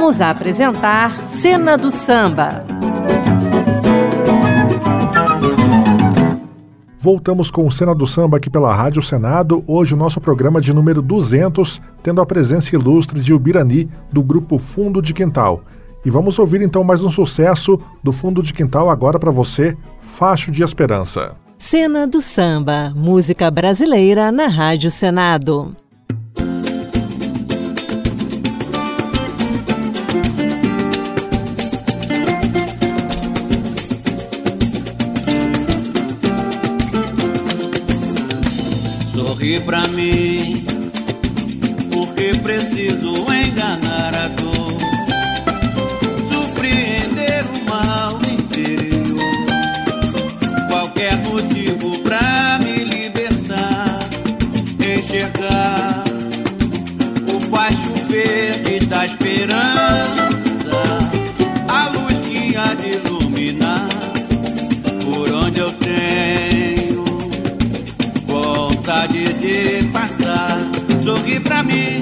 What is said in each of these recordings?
Voltamos a apresentar Cena do Samba. Voltamos com o Cena do Samba aqui pela Rádio Senado. Hoje o nosso programa de número 200, tendo a presença ilustre de Ubirani, do grupo Fundo de Quintal. E vamos ouvir então mais um sucesso do Fundo de Quintal agora para você, Facho de Esperança. Cena do Samba, música brasileira na Rádio Senado. Sorri pra mim, porque preciso enganar a dor, surpreender o mal interior. Qualquer motivo pra me libertar, enxergar o facho verde da esperança, a luz que há de iluminar por onde eu tenho vontade de passar. Sorri pra mim,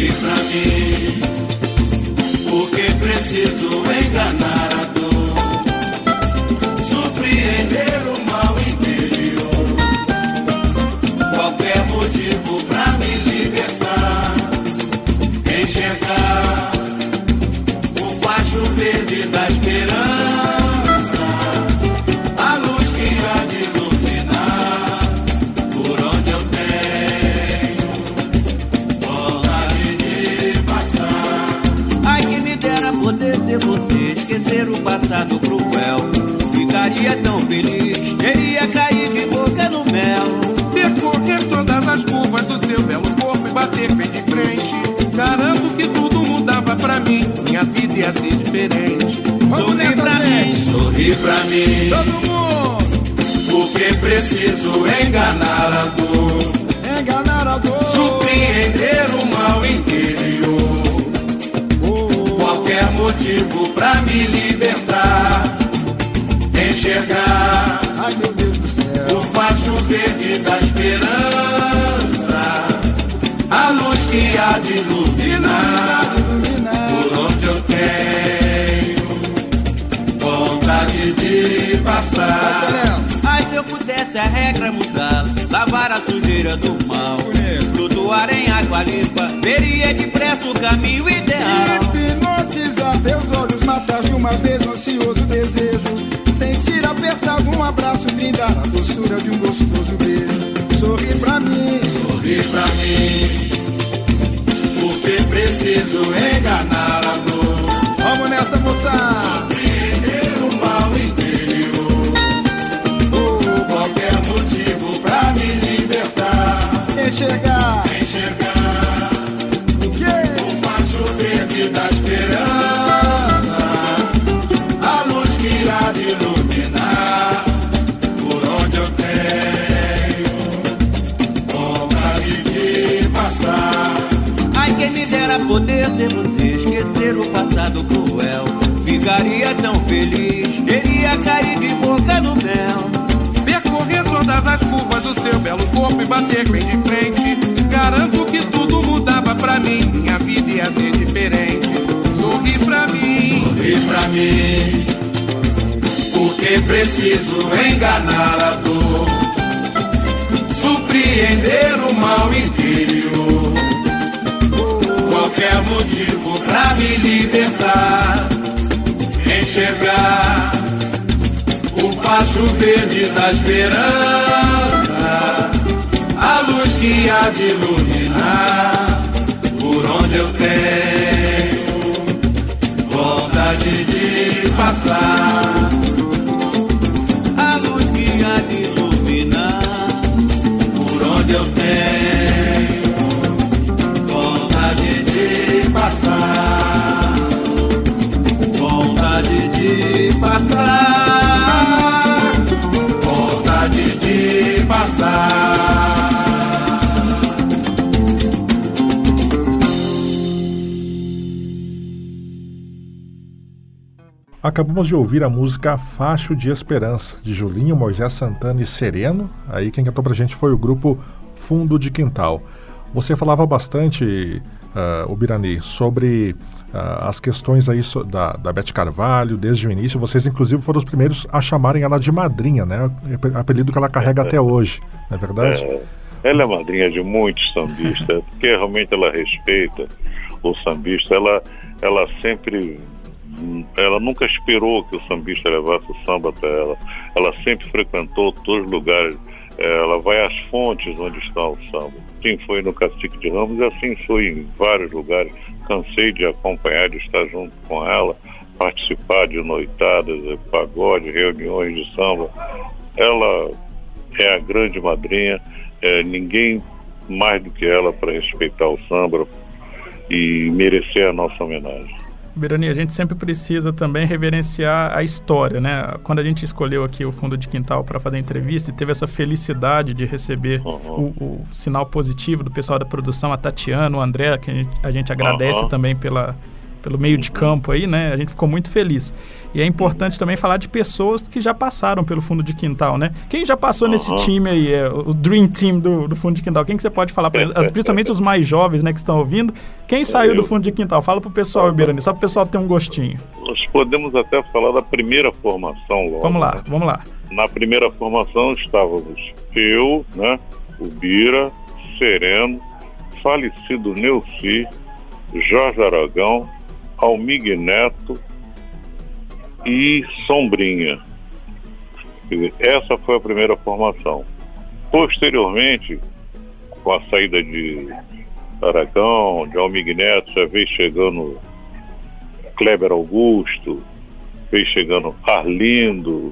porque preciso enganar a dor, surpreender o mal interior. Qualquer motivo pra me libertar, enxergar o facho verde da esperança, a luz que há de iluminar por onde eu tenho vontade de passar. Ai, que me dera poder ter você, esquecer o passado cruel. Ficaria tão feliz, teria caído de boca no mel. Percorrer todas as curvas do seu belo corpo e bater bem de frente. Garanto que tudo mudava pra mim, minha vida ia ser diferente. Sorri pra mim, sorri pra mim, todo mundo, porque preciso enganar a dor, enganar a dor, surpreender o mal interior. Qualquer motivo pra me libertar, enxergar ai meu Deus do céu, o facho verde da esperança, a luz que há de iluminar por onde eu tenho vontade de passar. Ai, se eu pudesse a regra mudar, lavar a sujeira do mal, flutuar em água limpa, veria depressa o caminho ideal. Hipnotizar teus olhos, matar de uma vez um ansioso desejo, sentir apertado um abraço, brindar a doçura de um gostoso beijo. Sorri pra mim, porque preciso enganar a dor, vamos nessa moçada, surpreender o mal interior. Qualquer motivo pra me libertar, enxergar o facho verde da esperança, a luz que há de iluminar por onde eu tenho vontade de passar. Ai, quem me dera poder ter você, esquecer o passado cruel. Ficaria tão feliz, teria caído de boca no mel. Percorrer todas as curvas do seu belo corpo e bater bem de frente. Garanto que tudo mudava pra mim, minha vida ia ser diferente. Sorri pra mim, porque preciso enganar a dor, surpreender o mal interior. Qualquer motivo pra me libertar, enxergar o facho verde da esperança, a luz que há de iluminar por onde eu tenho vontade de passar. A luz que há de iluminar por onde eu tenho vontade de passar, vontade de passar, vontade de passar. Acabamos de ouvir a música Facho de Esperança, de Julinho, Moisés Santana e Sereno. Aí quem cantou pra gente foi o grupo Fundo de Quintal. Você falava bastante Ubirani, sobre as questões aí da Beth Carvalho, desde o início. Vocês, inclusive, foram os primeiros a chamarem ela de madrinha, né? Apelido que ela carrega até hoje, não é verdade? Ela é madrinha de muitos sambistas, porque realmente ela respeita o sambista. Ela sempre... Ela nunca esperou que o sambista levasse o samba até ela. Ela sempre frequentou todos os lugares. Ela vai às fontes onde está o samba. Quem foi no Cacique de Ramos, assim foi em vários lugares. Cansei de acompanhar, de estar junto com ela, participar de noitadas, pagode, reuniões de samba. Ela é a grande madrinha, ninguém mais do que ela para respeitar o samba e merecer a nossa homenagem. Ubirani, a gente sempre precisa também reverenciar a história, né? Quando a gente escolheu aqui o Fundo de Quintal para fazer a entrevista e teve essa felicidade de receber o sinal positivo do pessoal da produção, a Tatiana, o André, que a gente agradece também pelo meio de campo aí, né? A gente ficou muito feliz. E é importante também falar de pessoas que já passaram pelo Fundo de Quintal, né? Quem já passou nesse time aí, o Dream Team do Fundo de Quintal? Quem que você pode falar para eles? Principalmente os mais jovens, né, que estão ouvindo. Quem saiu do Fundo de Quintal? Fala pro pessoal, Ubirani, só pro pessoal ter um gostinho. Nós podemos até falar da primeira formação logo. Vamos lá. Na primeira formação estávamos eu, né, o Bira, Sereno, falecido Neuci, Jorge Aragão, Almig Neto e Sombrinha. Essa foi a primeira formação. Posteriormente, com a saída de Aragão, de Almig Neto, já veio chegando Kleber Augusto, veio chegando Arlindo,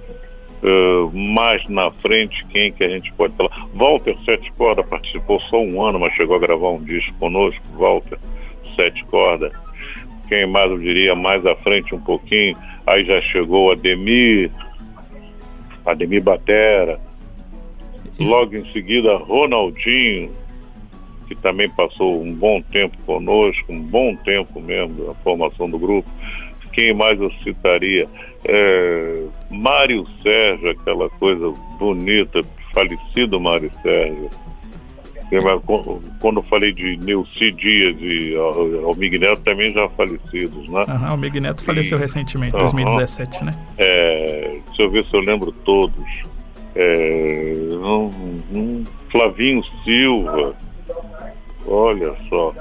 mais na frente, quem que a gente pode falar? Walter Sete Corda participou só um ano, mas chegou a gravar um disco conosco, Walter Sete Corda. Quem mais eu diria, mais à frente um pouquinho, aí já chegou Ademir Batera, logo em seguida Ronaldinho, que também passou um bom tempo conosco, um bom tempo mesmo da formação do grupo. Quem mais eu citaria? Mário Sérgio, aquela coisa bonita, falecido Mário Sérgio. Quando eu falei de Neuci Dias e Almig Neto, também já falecidos, né? Almig Neto faleceu recentemente, em 2017, né? Deixa eu ver se eu lembro todos. Flavinho Silva, olha só.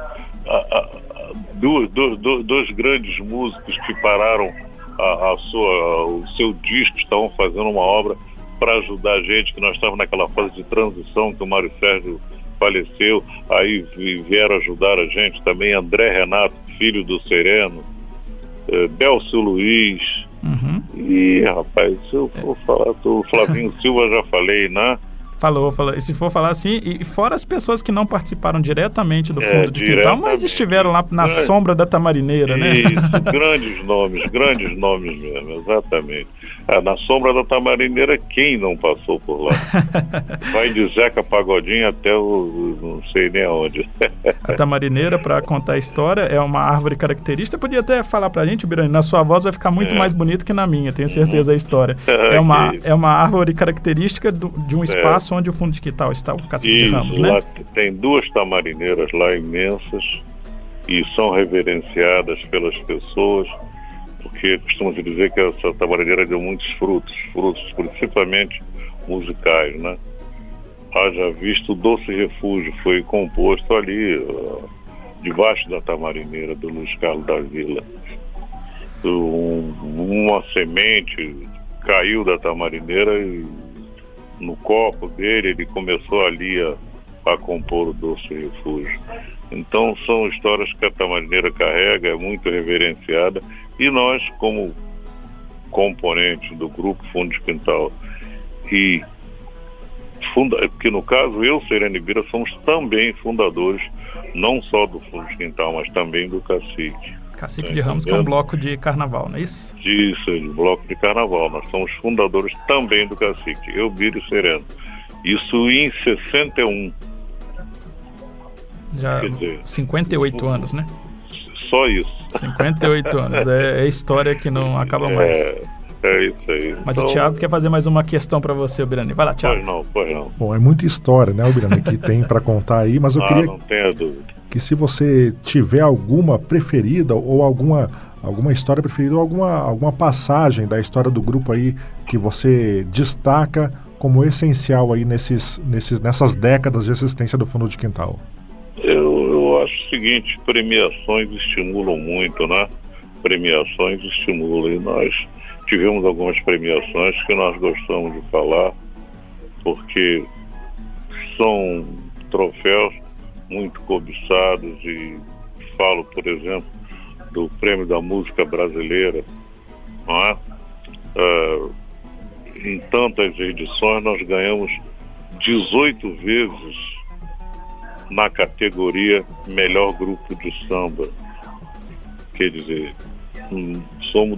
Dois grandes músicos que pararam o seu disco, estavam fazendo uma obra para ajudar a gente, que nós estávamos naquela fase de transição que o Mário Sérgio faleceu, aí vieram ajudar a gente também, André Renato, filho do Sereno, Belcio Luiz, e rapaz, se eu for falar do Flavinho Silva, já falei, né? Falou. E se for falar assim, e fora as pessoas que não participaram diretamente do Fundo de Quintal, mas estiveram lá na sombra da Tamarineira, né? Isso, grandes nomes mesmo, exatamente. Na sombra da Tamarineira, quem não passou por lá? Vai de Zeca Pagodinho até não sei nem aonde. A Tamarineira, para contar a história, é uma árvore característica. Podia até falar pra gente, Ubirani, na sua voz vai ficar muito mais bonito que na minha, tenho certeza a história. É uma árvore característica de um espaço onde o Fundo de Quintal está, o Cacique de Ramos, né? Lá tem duas tamarineiras lá imensas e são reverenciadas pelas pessoas, porque costumam-se dizer que essa tamarineira deu muitos frutos principalmente musicais, né? Haja visto o Doce Refúgio, foi composto ali, debaixo da tamarineira do Luiz Carlos da Vila. Uma semente caiu da tamarineira e no copo dele ele começou ali a compor o Doce Refúgio. Então são histórias que a Tamarineira carrega, é muito reverenciada, e nós, como componente do grupo Fundo de Quintal, porque no caso eu, Sereno e Bira, somos também fundadores não só do Fundo de Quintal, mas também do Cacique. Cacique de Ramos, que é um bloco de carnaval, não é isso? Isso, é um bloco de carnaval. Nós somos fundadores também do Cacique, eu, Bira e Sereno. Isso em 61. Já 58 anos, né? Só isso. 58 anos. É história que não acaba mais. É isso aí. Mas então, o Thiago quer fazer mais uma questão para você, Birani. Vai lá, Thiago. Pois não. Bom, é muita história, né, Birani, que tem para contar aí, mas eu queria... Não tenha dúvida. Que se você tiver alguma preferida ou alguma história preferida ou alguma passagem da história do grupo aí que você destaca como essencial aí nessas décadas de existência do Fundo de Quintal. Eu acho o seguinte, premiações estimulam muito, né? Premiações estimulam, e nós tivemos algumas premiações que nós gostamos de falar, porque são troféus muito cobiçados, e falo, por exemplo, do Prêmio da Música Brasileira, não é? Em tantas edições nós ganhamos 18 vezes na categoria Melhor Grupo de Samba. Quer dizer, somos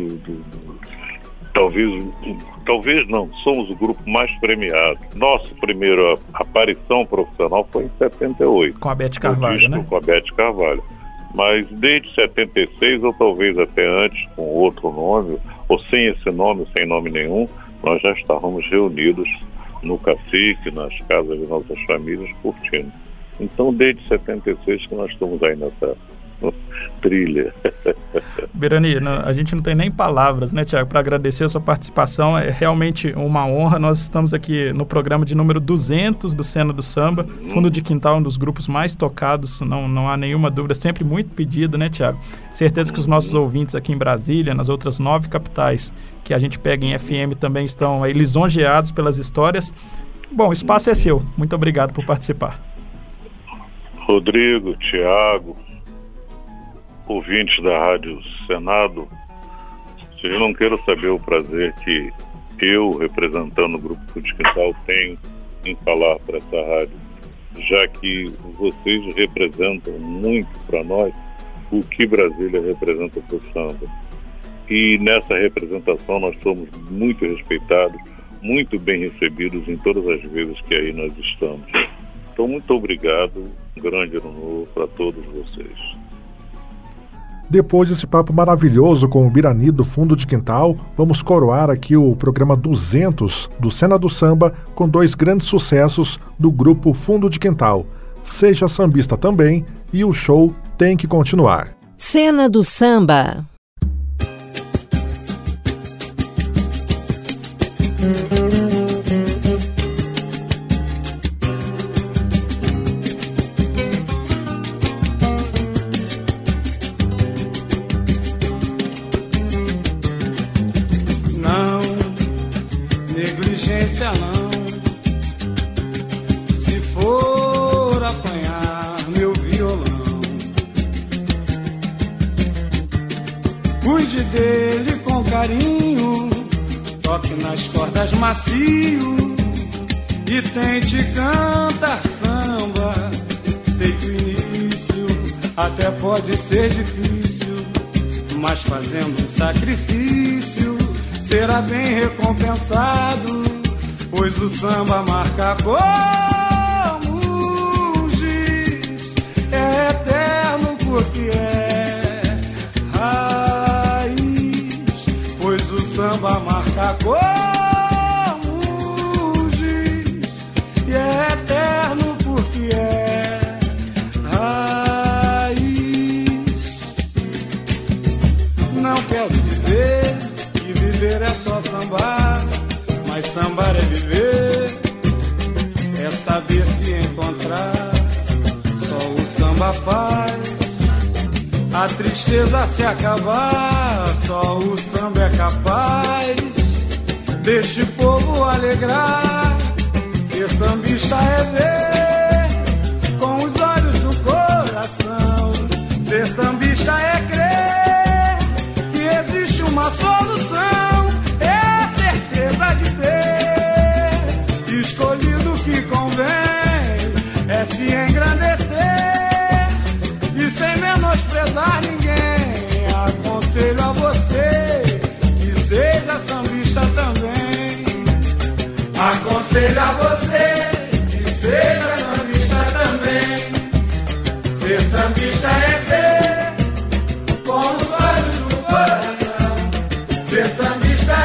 talvez não, somos o grupo mais premiado. Nossa primeira aparição profissional foi em 78. Com a Beth Carvalho, né? Com a Beth Carvalho. Mas desde 76, ou talvez até antes, com outro nome, ou sem esse nome, sem nome nenhum, nós já estávamos reunidos no Cacique, nas casas de nossas famílias, curtindo. Então, desde 76 que nós estamos aí nessa trilha. Birani, a gente não tem nem palavras, né, Thiago, para agradecer a sua participação. É realmente uma honra. Nós estamos aqui no programa de número 200 do Cena do Samba. Fundo de Quintal, um dos grupos mais tocados, não há nenhuma dúvida, sempre muito pedido, né, Thiago? Certeza que os nossos ouvintes aqui em Brasília, nas outras 9 capitais que a gente pega em FM, também estão aí lisonjeados pelas histórias. Bom, o espaço é seu. Muito obrigado por participar. Rodrigo, Thiago, ouvintes da Rádio Senado, vocês não queiram saber o prazer que eu, representando o Grupo de Quintal, tenho em falar para essa rádio, já que vocês representam muito para nós o que Brasília representa para o samba. E nessa representação nós somos muito respeitados, muito bem recebidos em todas as vezes que aí nós estamos. Então, muito obrigado, um grande ano novo para todos vocês. Depois desse papo maravilhoso com o Birani do Fundo de Quintal, vamos coroar aqui o programa 200 do Cena do Samba com 2 grandes sucessos do grupo Fundo de Quintal, Seja Sambista Também e O Show Tem Que Continuar. Cena do Samba. Cuide dele com carinho, toque nas cordas macio e tente cantar samba. Sei que o início até pode ser difícil, mas fazendo um sacrifício será bem recompensado, pois o samba marca como giz, é eterno porque é raiz, pois o samba marca como giz, e é eterno porque é raiz. Não quero dizer que viver é só sambar, mas sambar é viver, é saber se encontrar. Só o samba faz a tristeza se acabar, só o samba é capaz deste povo alegrar. Ser sambista é ver com os olhos do coração, ser sambista é crer que existe uma solução, é a certeza de ter escolhido o que convém, é se engrandecer e sem menosprezar ninguém. Aconselho a você que seja sambista também. Aconselho a você que seja sambista também. Ser sambista é ter com os olhos do coração, ser sambista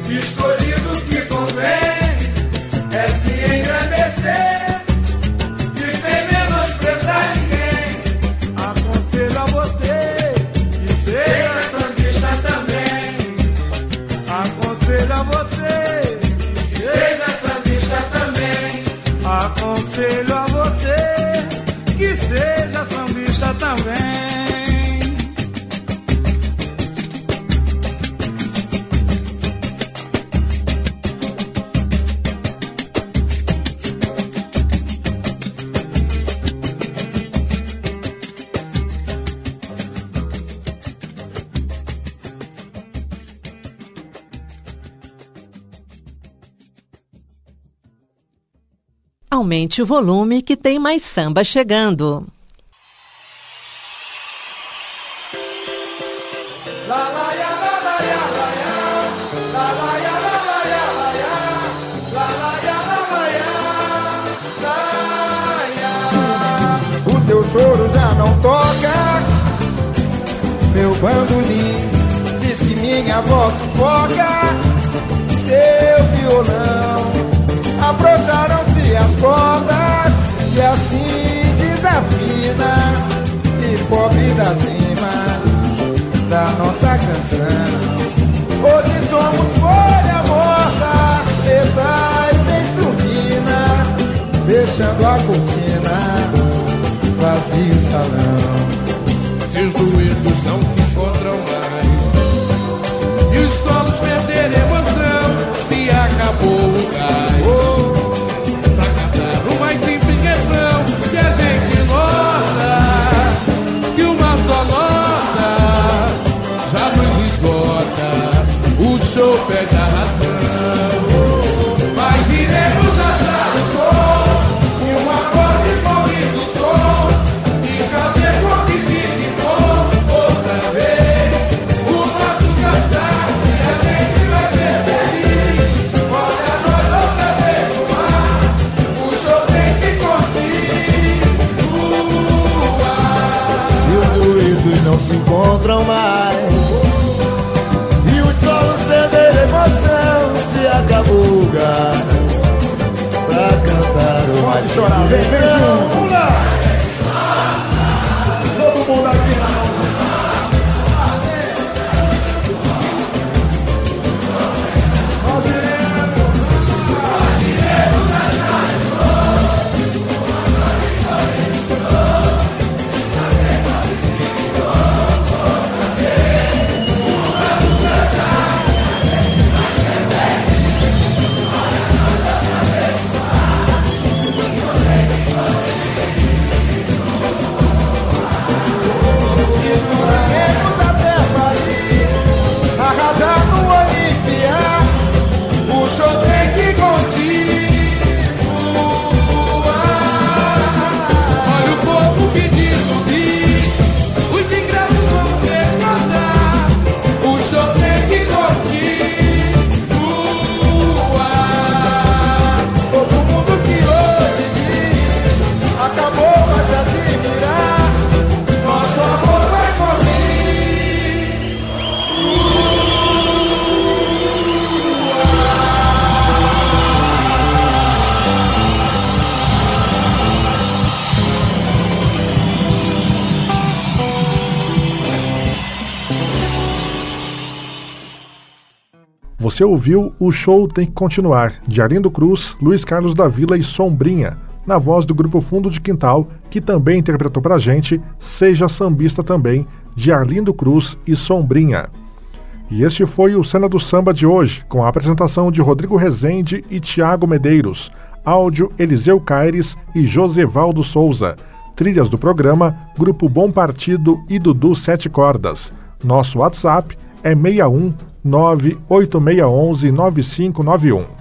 escolhido o que convém é se engrandecer e sem menosprezar ninguém. Aconselho a você que seja sambista também. Aconselho a você que seja sambista também. Aconselho a você que seja sambista também. Aumente o volume que tem mais samba chegando. O teu choro já não toca, meu bandolim diz que minha voz sufoca. Seu violão, afrouxaram-se as cordas e assim desafina e pobre das rimas da nossa canção. Hoje somos folha morta, metais em surdina, fechando a cortina, vazio salão. Seus duetos não se encontram mais e os solos perderam emoção. Se acabou o gás pra cantar uma simples questão. Se a gente nota que uma só nota já nos esgota, o show perde a razão. Mas iremos achar o tom e um acorde corrido do som e fazer com que fique bom outra vez o nosso cantar e a gente vai ser feliz. Olha nós outra vez no ar, o show tem que continuar. E os duetos não se encontram mais e os solos perderam emoção. Se acabou o gás pra cantar o mais. Pode chorar, vem junto. Vamos lá! Todo mundo aqui na mão. Arrasar no Olímpia, o show tem que continuar. Olha o povo pedindo bis, os ingressos vão se esgotar, o show tem que continuar. Todo mundo que hoje diz acabou, mas admirar nosso amor vai correr. Você ouviu O Show Tem Que Continuar, de Arlindo Cruz, Luiz Carlos da Vila e Sombrinha, na voz do grupo Fundo de Quintal, que também interpretou pra gente Seja Sambista Também, de Arlindo Cruz e Sombrinha. E este foi o Cena do Samba de hoje, com a apresentação de Rodrigo Rezende e Tiago Medeiros, áudio Eliseu Caires e Josevaldo Souza, trilhas do programa Grupo Bom Partido e Dudu Sete Cordas. Nosso WhatsApp é 61 98611 9591.